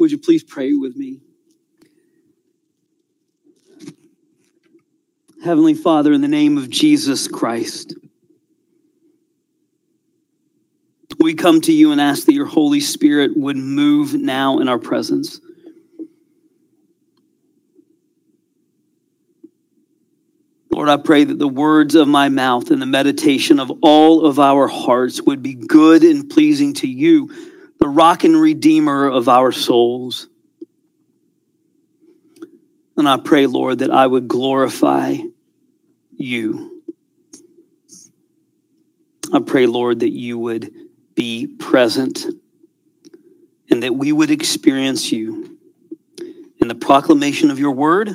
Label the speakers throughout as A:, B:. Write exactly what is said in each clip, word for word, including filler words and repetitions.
A: Would you please pray with me? Heavenly Father, in the name of Jesus Christ, we come to you and ask that your Holy Spirit would move now in our presence. Lord, I pray that the words of my mouth and the meditation of all of our hearts would be good and pleasing to you, the rock and redeemer of our souls. And I pray, Lord, that I would glorify you. I pray, Lord, that you would be present and that we would experience you in the proclamation of your word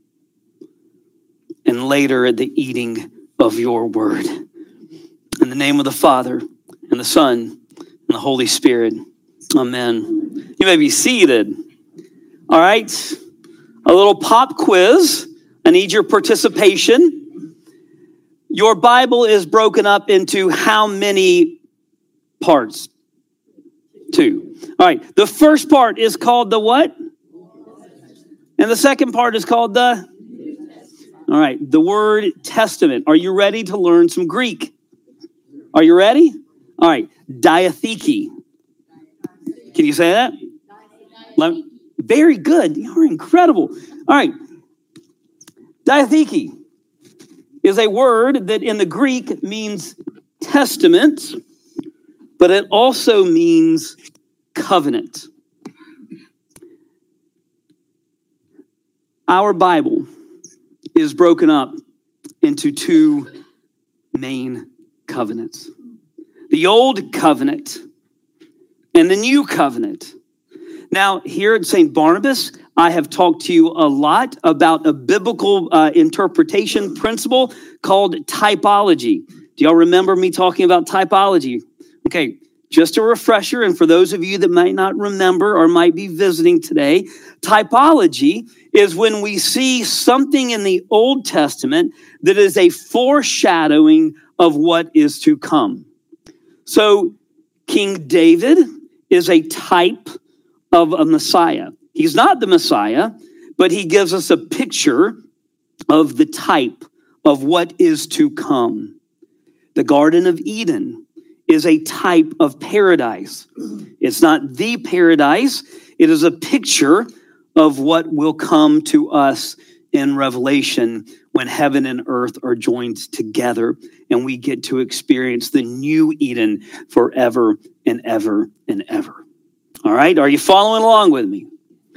A: and later at the eating of your word. In the name of the Father and the Son and the Holy Spirit. Amen. You may be seated. All right. A little pop quiz. I need your participation. Your Bible is broken up into how many parts? Two. All right. The first part is called the what? And the second part is called the? All right. The word testament. Are you ready to learn some Greek? Are you ready? All right. Diatheke. Can you say that? Very good. You're incredible. All right. Diatheke is a word that in the Greek means testament, but it also means covenant. Our Bible is broken up into two main covenants. The Old Covenant and the New Covenant. Now, here at Saint Barnabas, I have talked to you a lot about a biblical uh, interpretation principle called typology. Do y'all remember me talking about typology? Okay, just a refresher, and for those of you that might not remember or might be visiting today, typology is when we see something in the Old Testament that is a foreshadowing of what is to come. So, King David is a type of a Messiah. He's not the Messiah, but he gives us a picture of the type of what is to come. The Garden of Eden is a type of paradise. It's not the paradise. It is a picture of what will come to us in Revelation when heaven and earth are joined together and we get to experience the new Eden forever and ever and ever. All right, are you following along with me?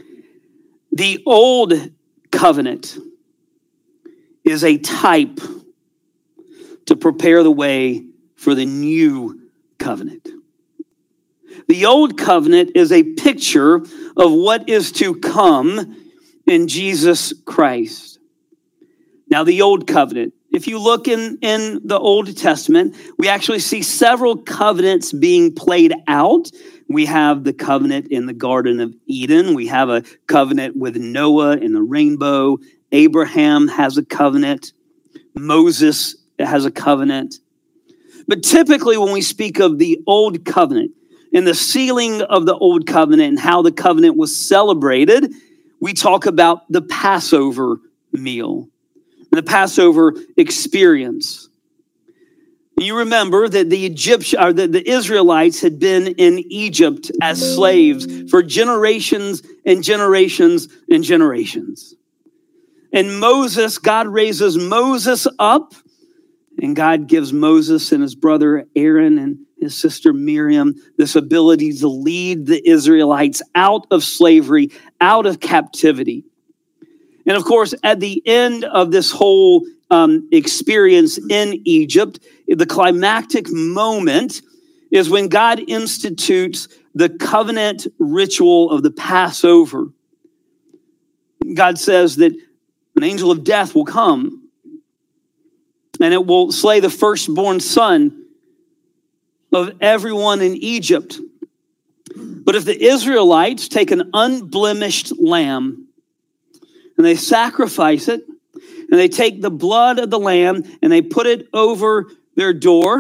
A: The Old Covenant is a type to prepare the way for the New Covenant. The Old Covenant is a picture of what is to come in Jesus Christ. Now, the Old Covenant, if you look in, in the Old Testament, we actually see several covenants being played out. We have the covenant in the Garden of Eden. We have a covenant with Noah in the rainbow. Abraham has a covenant. Moses has a covenant. But typically when we speak of the Old Covenant and the sealing of the Old Covenant and how the covenant was celebrated, we talk about the Passover meal, the Passover experience. You remember that the Egyptian, or the, the Israelites had been in Egypt as slaves for generations and generations and generations. And Moses, God raises Moses up, and God gives Moses and his brother Aaron and his sister Miriam this ability to lead the Israelites out of slavery, out of captivity. And of course, at the end of this whole um, experience in Egypt, the climactic moment is when God institutes the covenant ritual of the Passover. God says that an angel of death will come and it will slay the firstborn son of everyone in Egypt. But if the Israelites take an unblemished lamb and they sacrifice it, and they take the blood of the lamb and they put it over their door,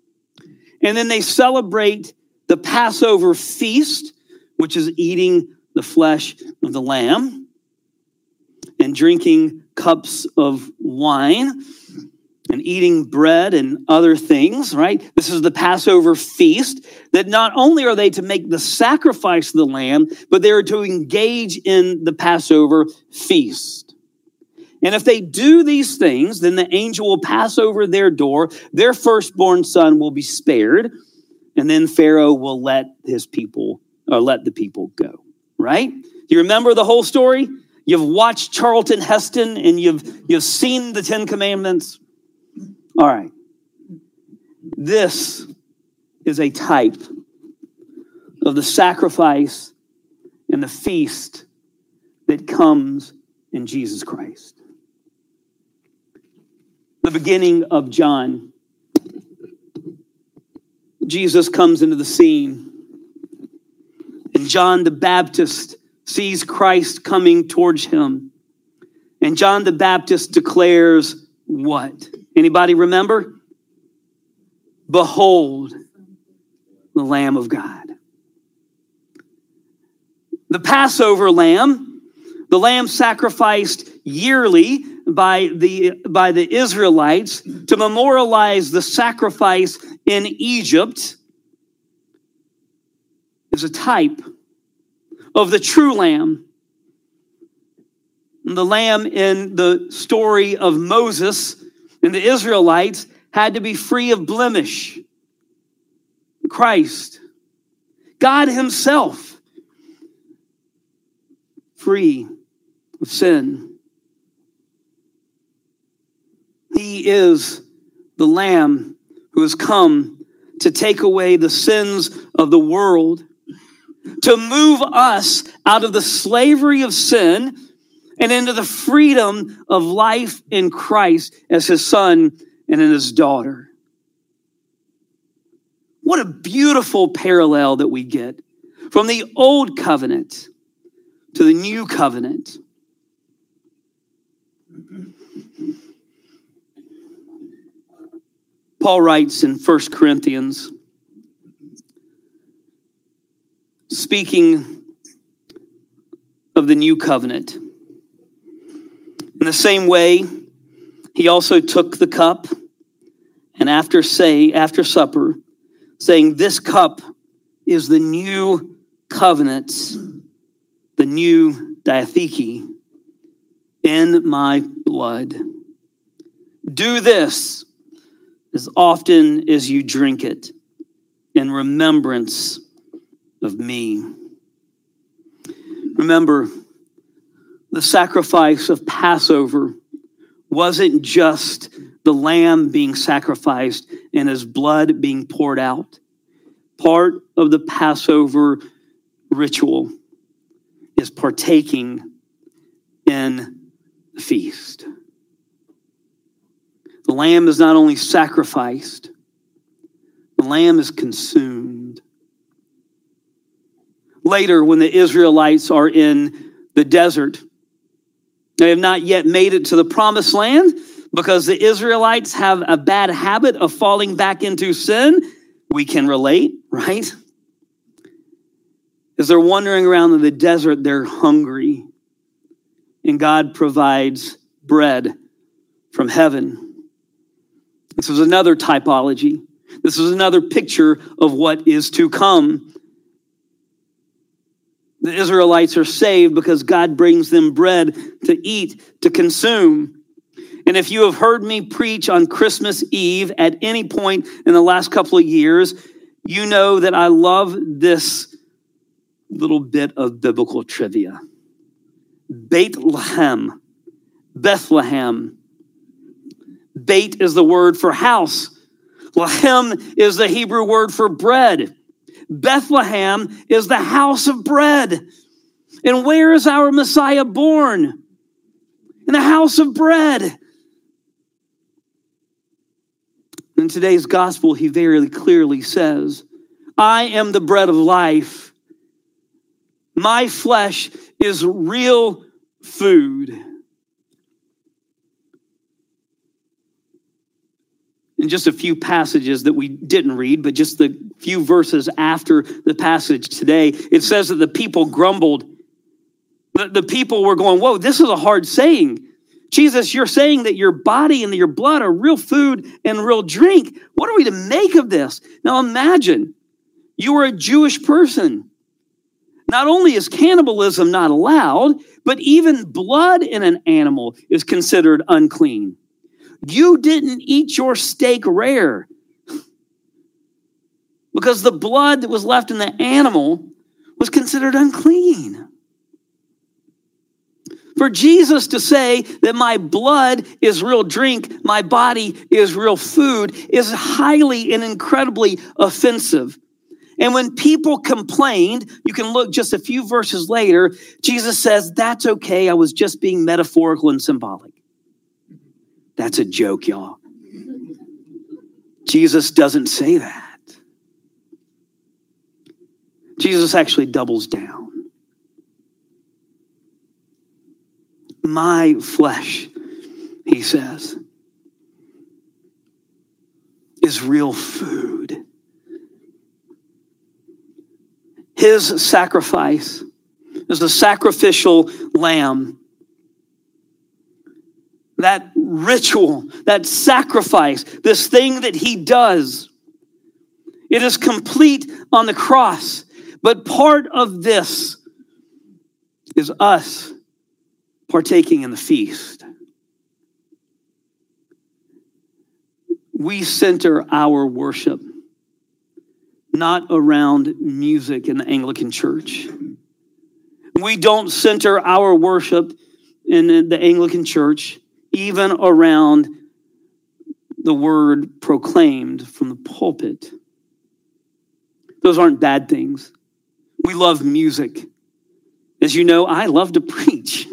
A: and then they celebrate the Passover feast, which is eating the flesh of the lamb and drinking cups of wine and eating bread and other things, right? This is the Passover feast that not only are they to make the sacrifice of the lamb, but they are to engage in the Passover feast. And if they do these things, then the angel will pass over their door, their firstborn son will be spared, and then Pharaoh will let his people, or let the people go, right? Do you remember the whole story? You've watched Charlton Heston and you've, you've seen the Ten Commandments. All right. This is a type of the sacrifice and the feast that comes in Jesus Christ. The beginning of John, Jesus comes into the scene, and John the Baptist sees Christ coming towards him. And John the Baptist declares what? Anybody remember? Behold, the Lamb of God. The Passover lamb, the lamb sacrificed yearly by the, by the Israelites to memorialize the sacrifice in Egypt, is a type of the true lamb. The lamb in the story of Moses and the Israelites had to be free of blemish. Christ, God himself, free of sin. He is the Lamb who has come to take away the sins of the world, to move us out of the slavery of sin and into the freedom of life in Christ as his son and in his daughter. What a beautiful parallel that we get from the old covenant to the new covenant. Paul writes in First Corinthians, speaking of the new covenant, in the same way, he also took the cup, and after say after supper, saying, "This cup is the new covenant, the new diatheke, in my blood. Do this as often as you drink it in remembrance of me." Remember, the sacrifice of Passover wasn't just the lamb being sacrificed and his blood being poured out. Part of the Passover ritual is partaking in the feast. The lamb is not only sacrificed, the lamb is consumed. Later, when the Israelites are in the desert, they have not yet made it to the promised land because the Israelites have a bad habit of falling back into sin. We can relate, right? As they're wandering around in the desert, they're hungry. And God provides bread from heaven. This is another typology. This is another picture of what is to come. The Israelites are saved because God brings them bread to eat, to consume. And if you have heard me preach on Christmas Eve at any point in the last couple of years, you know that I love this little bit of biblical trivia. Bethlehem, Bethlehem. Beit is the word for house. Lahem is the Hebrew word for bread. Bethlehem is the house of bread. And where is our Messiah born? In the house of bread. In today's gospel, he very clearly says, I am the bread of life. My flesh is real food. In just a few passages that we didn't read, but just the few verses after the passage today, it says that the people grumbled The, the people were going, whoa, this is a hard saying. Jesus, you're saying that your body and your blood are real food and real drink. What are we to make of this? Now imagine, you are a Jewish person. Not only is cannibalism not allowed, but even blood in an animal is considered unclean. You didn't eat your steak rare because the blood that was left in the animal was considered unclean. For Jesus to say that my blood is real drink, my body is real food, is highly and incredibly offensive. And when people complained, you can look just a few verses later, Jesus says, that's okay, I was just being metaphorical and symbolic. That's a joke, y'all. Jesus doesn't say that. Jesus actually doubles down. My flesh, he says, is real food. His sacrifice is a sacrificial lamb. That ritual, that sacrifice, this thing that he does, it is complete on the cross. But part of this is us partaking in the feast. We center our worship not around music in the Anglican Church. We don't center our worship in the Anglican Church even around the word proclaimed from the pulpit. Those aren't bad things. We love music. As you know, I love to preach.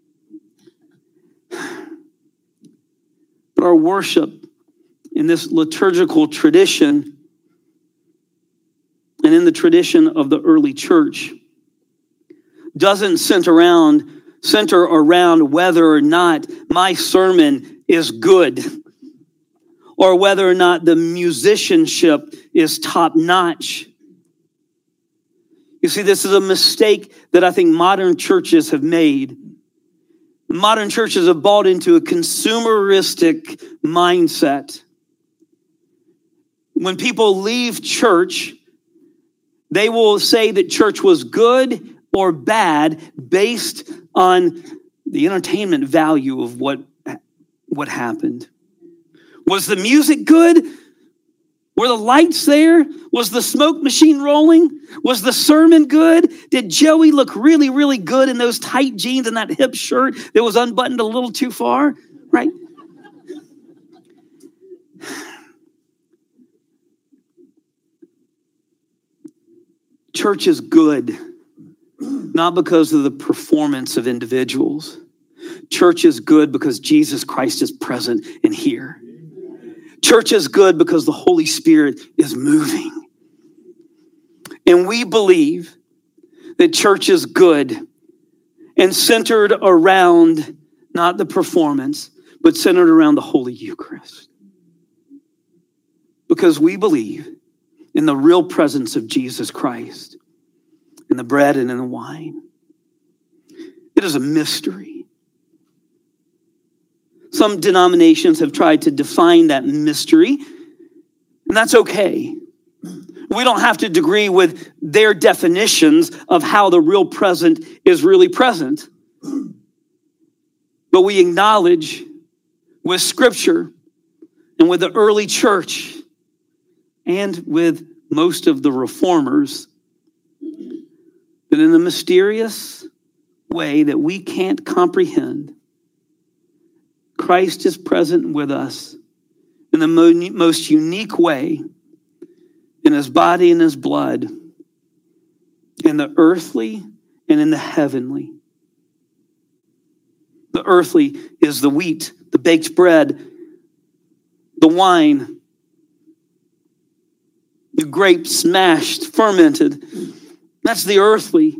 A: But our worship in this liturgical tradition and in the tradition of the early church doesn't center around, center around whether or not my sermon is good or whether or not the musicianship is top-notch. You see, this is a mistake that I think modern churches have made. Modern churches have bought into a consumeristic mindset. When people leave church, they will say that church was good or bad based on the entertainment value of what, what happened. Was the music good? Were the lights there? Was the smoke machine rolling? Was the sermon good? Did Joey look really, really good in those tight jeans and that hip shirt that was unbuttoned a little too far? Right? Church is good, not because of the performance of individuals. Church is good because Jesus Christ is present and here. Church is good because the Holy Spirit is moving. And we believe that church is good and centered around not the performance, but centered around the Holy Eucharist. Because we believe in the real presence of Jesus Christ in the bread and in the wine. It is a mystery. Some denominations have tried to define that mystery, and that's okay. We don't have to agree with their definitions of how the real present is really present. But we acknowledge with Scripture and with the early church and with most of the reformers that in a mysterious way that we can't comprehend, Christ is present with us in the most unique way, in his body and his blood, in the earthly and in the heavenly. The earthly is the wheat, the baked bread, the wine, the grapes smashed, fermented. That's the earthly.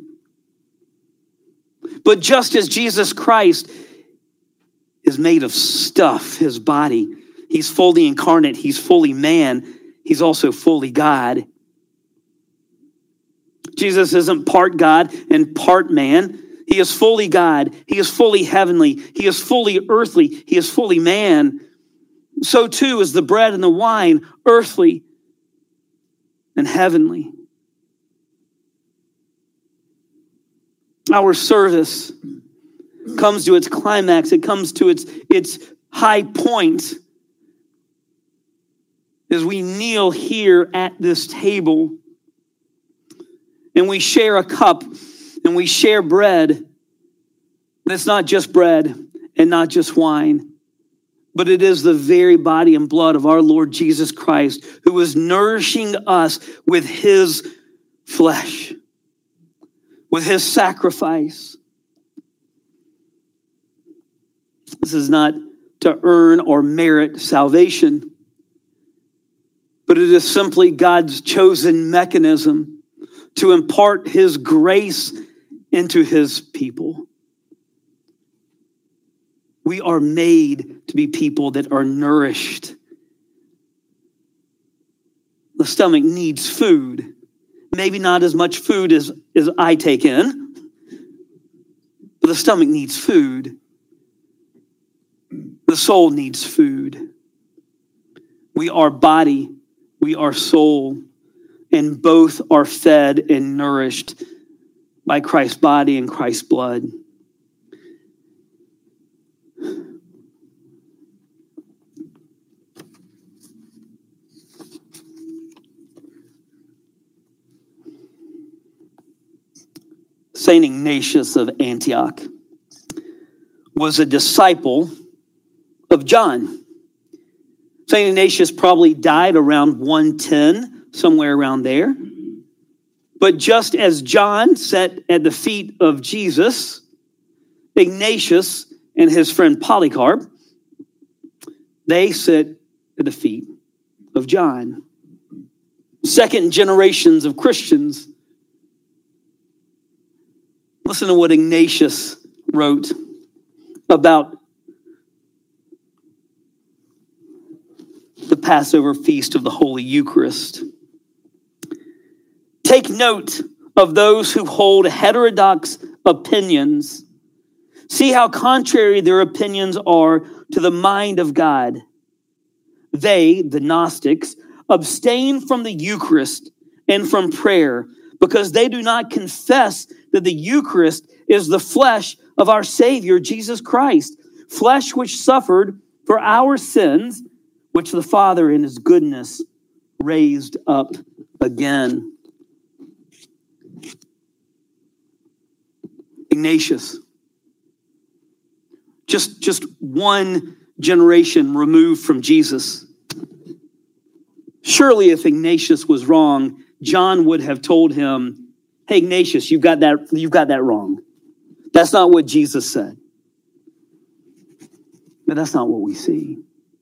A: But just as Jesus Christ is made of stuff, his body, he's fully incarnate, he's fully man, he's also fully God. Jesus isn't part God and part man. He is fully God. He is fully heavenly. He is fully earthly. He is fully man. So too is the bread and the wine, earthly and heavenly. Our service comes to its climax. It comes to its, its high point as we kneel here at this table and we share a cup and we share bread. That's not just bread and not just wine, but it is the very body and blood of our Lord Jesus Christ, who is nourishing us with his flesh, with his sacrifice. This is not to earn or merit salvation, but it is simply God's chosen mechanism to impart his grace into his people. We are made to be people that are nourished. The stomach needs food. Maybe not as much food as, as I take in, but the stomach needs food. The soul needs food. We are body, we are soul, and both are fed and nourished by Christ's body and Christ's blood. Saint Ignatius of Antioch was a disciple of John. Saint Ignatius probably died around one ten, somewhere around there. But just as John sat at the feet of Jesus, Ignatius and his friend Polycarp, they sit at the feet of John. Second generations of Christians. Listen to what Ignatius wrote about the Passover feast of the Holy Eucharist. Take note of those who hold heterodox opinions. See how contrary their opinions are to the mind of God. They, the Gnostics, abstain from the Eucharist and from prayer because they do not confess that the Eucharist is the flesh of our Savior, Jesus Christ, flesh which suffered for our sins, which the Father in his goodness raised up again. Ignatius, just, just one generation removed from Jesus. Surely if Ignatius was wrong, John would have told him, hey, Ignatius, you've got that, you've got that wrong. That's not what Jesus said. But that's not what we see.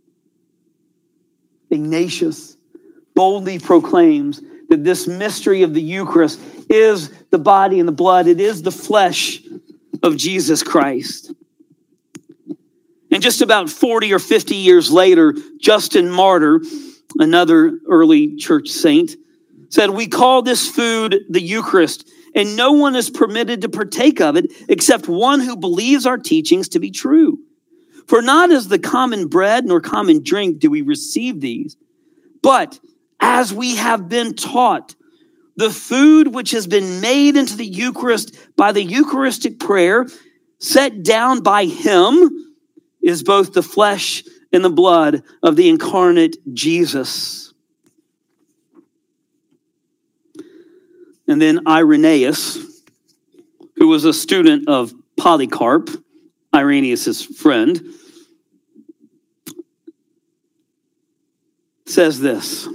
A: Ignatius boldly proclaims that this mystery of the Eucharist is the body and the blood. It is the flesh of Jesus Christ. And just about forty or fifty years later, Justin Martyr, another early church saint, said, we call this food the Eucharist, and no one is permitted to partake of it except one who believes our teachings to be true. For not as the common bread nor common drink do we receive these, but as we have been taught, the food which has been made into the Eucharist by the Eucharistic prayer set down by him is both the flesh and the blood of the incarnate Jesus. And then Irenaeus, who was a student of Polycarp, Irenaeus' friend, says this.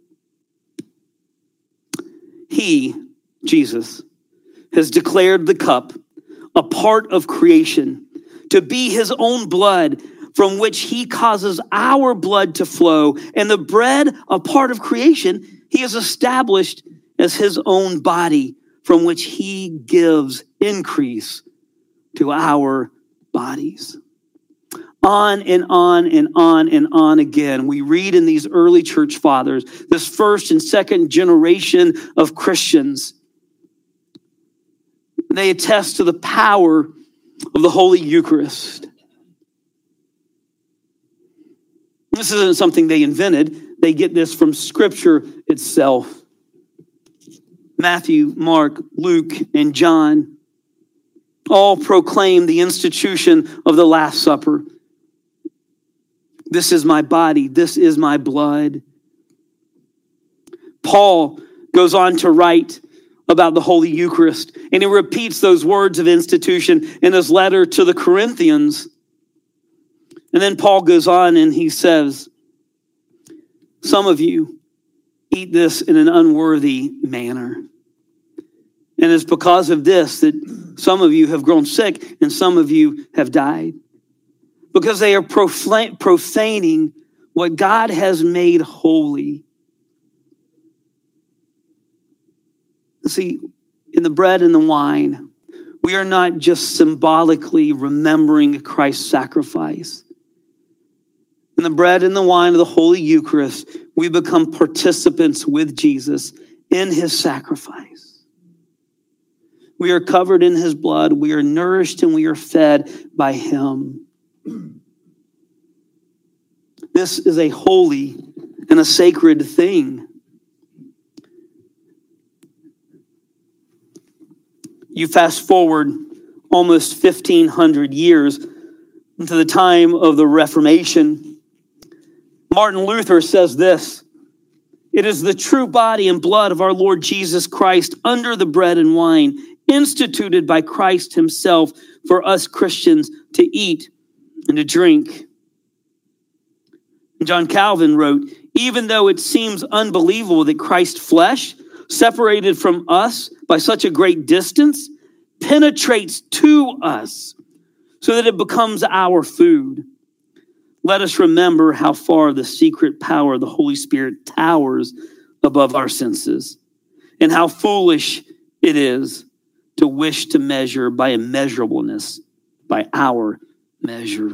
A: He, Jesus, has declared the cup a part of creation to be his own blood from which he causes our blood to flow, and the bread a part of creation he has established as his own body from which he gives increase to our bodies. On and on and on and on again, we read in these early church fathers, this first and second generation of Christians, They attest to the power of the Holy Eucharist. This isn't something they invented. They get this from Scripture itself. Matthew, Mark, Luke, and John all proclaim the institution of the Last Supper. This is my body. This is my blood. Paul goes on to write about the Holy Eucharist, and he repeats those words of institution in his letter to the Corinthians. And then Paul goes on and he says, some of you eat this in an unworthy manner. And it's because of this that some of you have grown sick and some of you have died. Because they are profan- profaning what God has made holy. See, in the bread and the wine, we are not just symbolically remembering Christ's sacrifice. In the bread and the wine of the Holy Eucharist, we become participants with Jesus in his sacrifice. We are covered in his blood. We are nourished and we are fed by him. This is a holy and a sacred thing. You fast forward almost fifteen hundred years into the time of the Reformation. Martin Luther says this: it is the true body and blood of our Lord Jesus Christ under the bread and wine, instituted by Christ himself for us Christians to eat and to drink. John Calvin wrote, even though it seems unbelievable that Christ's flesh, separated from us by such a great distance, penetrates to us so that it becomes our food, let us remember how far the secret power of the Holy Spirit towers above our senses, and how foolish it is to wish to measure by immeasurableness by our measure.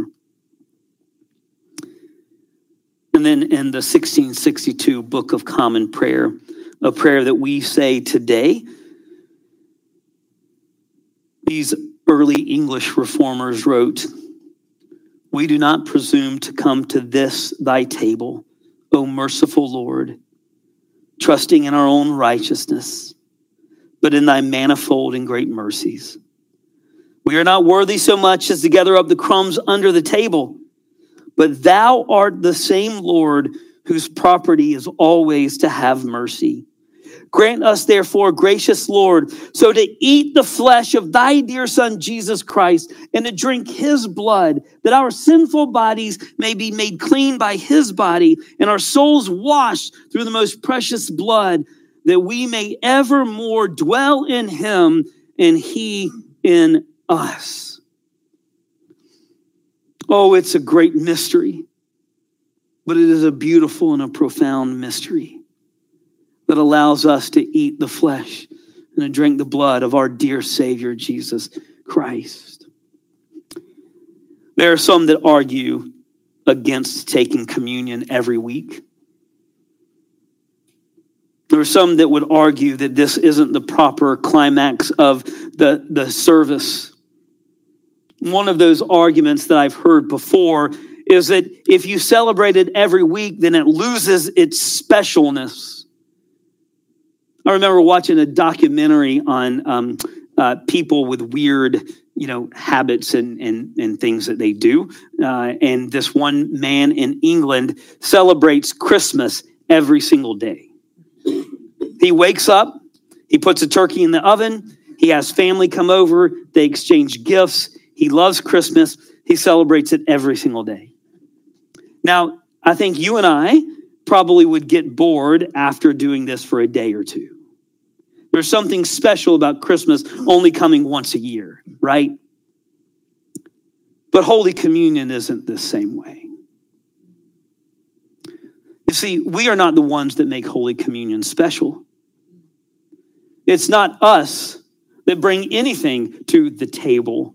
A: And then in the sixteen sixty-two Book of Common Prayer, a prayer that we say today, these early English reformers wrote, we do not presume to come to this thy table, O merciful Lord, trusting in our own righteousness, but in thy manifold and great mercies. We are not worthy so much as to gather up the crumbs under the table, but thou art the same Lord whose property is always to have mercy. Grant us, therefore, gracious Lord, so to eat the flesh of thy dear Son, Jesus Christ, and to drink his blood, that our sinful bodies may be made clean by his body, and our souls washed through the most precious blood, that we may evermore dwell in him and he in us. Oh, it's a great mystery, but it is a beautiful and a profound mystery that allows us to eat the flesh and to drink the blood of our dear Savior, Jesus Christ. There are some that argue against taking communion every week. There are some that would argue that this isn't the proper climax of the, the service. One of those arguments that I've heard before is that if you celebrate it every week, then it loses its specialness. I remember watching a documentary on um, uh, people with weird, you know, habits and and, and things that they do. Uh, and this one man in England celebrates Christmas every single day. He wakes up, he puts a turkey in the oven, he has family come over, they exchange gifts. He loves Christmas. He celebrates it every single day. Now, I think you and I probably would get bored after doing this for a day or two. There's something special about Christmas only coming once a year, right? But Holy Communion isn't the same way. You see, we are not the ones that make Holy Communion special. It's not us that bring anything to the table.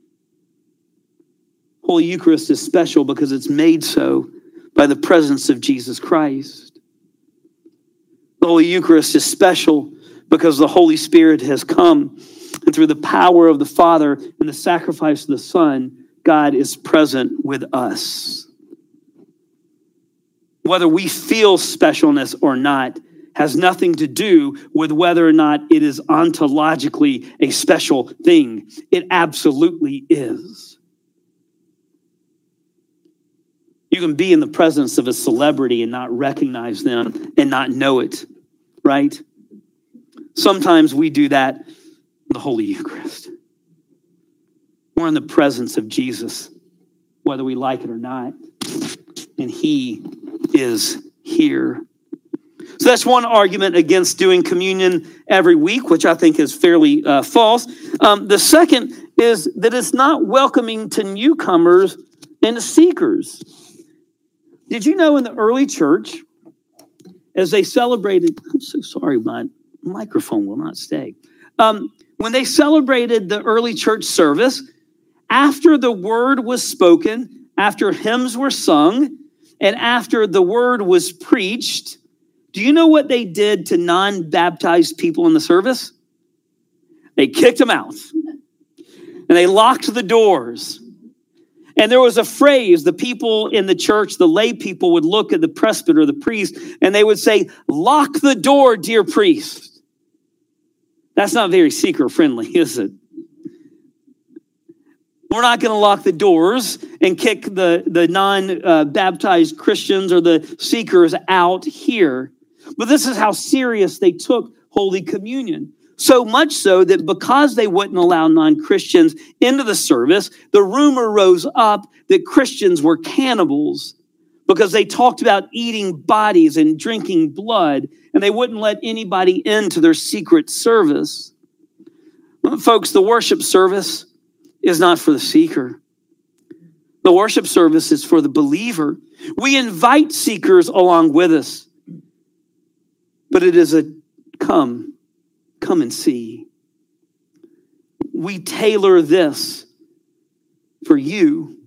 A: Holy Eucharist is special because it's made so by the presence of Jesus Christ. The Holy Eucharist is special because the Holy Spirit has come And through the power of the Father and the sacrifice of the Son, God is present with us. Whether we feel specialness or not has nothing to do with whether or not it is ontologically a special thing. It absolutely is. You can be in the presence of a celebrity and not recognize them and not know it, right? Sometimes we do that in the Holy Eucharist. We're in the presence of Jesus, whether we like it or not, and he is here. So that's one argument against doing communion every week, which I think is fairly uh, false. Um, the second is that it's not welcoming to newcomers and seekers. Did you know in the early church, as they celebrated, I'm so sorry, my microphone will not stay. Um, when they celebrated the early church service, after the word was spoken, after hymns were sung, and after the word was preached, do you know what they did to non-baptized people in the service? They kicked them out. And they locked the doors. And there was a phrase, the people in the church, the lay people would look at the presbyter, the priest, and they would say, "Lock the door, dear priest." That's not very seeker-friendly, is it? We're not going to lock the doors and kick the, the non-baptized Christians or the seekers out here. But this is how serious they took Holy Communion. So much so that because they wouldn't allow non-Christians into the service, the rumor rose up that Christians were cannibals because they talked about eating bodies and drinking blood, and they wouldn't let anybody into their secret service. Well, folks, the worship service is not for the seeker. The worship service is for the believer. We invite seekers along with us, but it is a come, come and see. We tailor this for you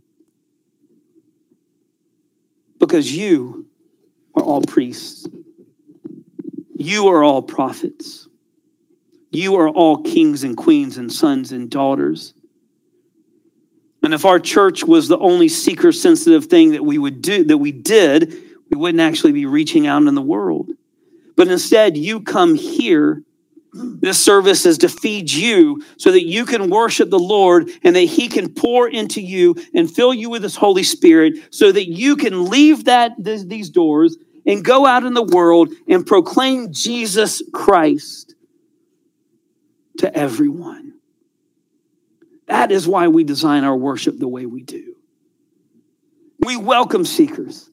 A: because you are all priests. You are all prophets. You are all kings and queens and sons and daughters. And if our church was the only seeker-sensitive thing that we would do, that we did, we wouldn't actually be reaching out in the world. But instead, you come here. This service is to feed you so that you can worship the Lord and that he can pour into you and fill you with his Holy Spirit so that you can leave that these doors and go out in the world and proclaim Jesus Christ to everyone. That is why we design our worship the way we do. We welcome seekers.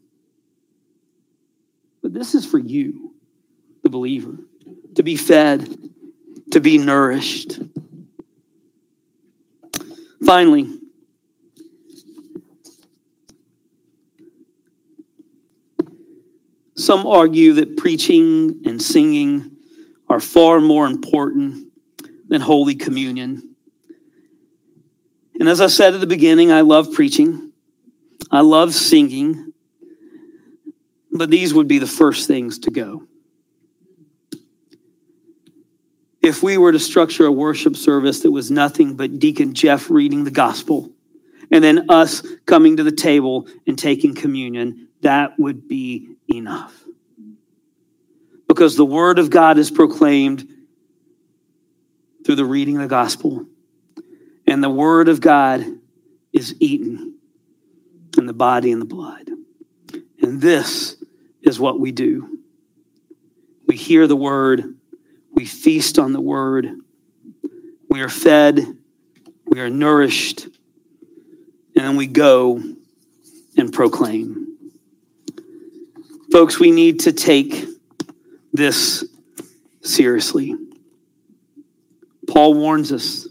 A: But this is for you, the believer, to be fed, to be nourished. Finally, some argue that preaching and singing are far more important than Holy Communion. And as I said at the beginning, I love preaching. I love singing. But these would be the first things to go. If we were to structure a worship service that was nothing but Deacon Jeff reading the gospel and then us coming to the table and taking communion, that would be enough. Because the word of God is proclaimed through the reading of the gospel. And the word of God is eaten in the body and the blood. And this is what we do. We hear the word. We feast on the word. We are fed. We are nourished. And then we go and proclaim. Folks, we need to take this seriously. Paul warns us.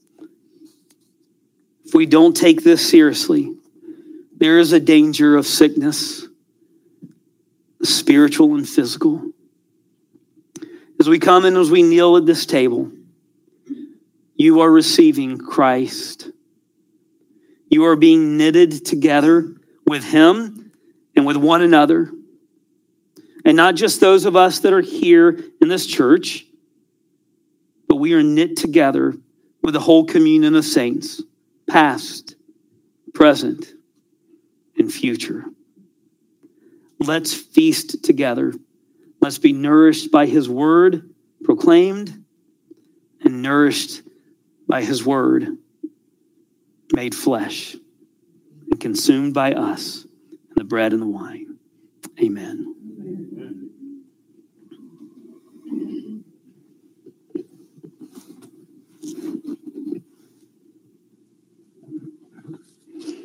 A: If we don't take this seriously, there is a danger of sickness, spiritual and physical. As we come and as we kneel at this table, you are receiving Christ. You are being knitted together with him and with one another. And not just those of us that are here in this church, but we are knit together with the whole communion of saints, past, present, and future. Let's feast together. Let's be nourished by his word proclaimed and nourished by his word made flesh and consumed by us in the bread and the wine. Amen.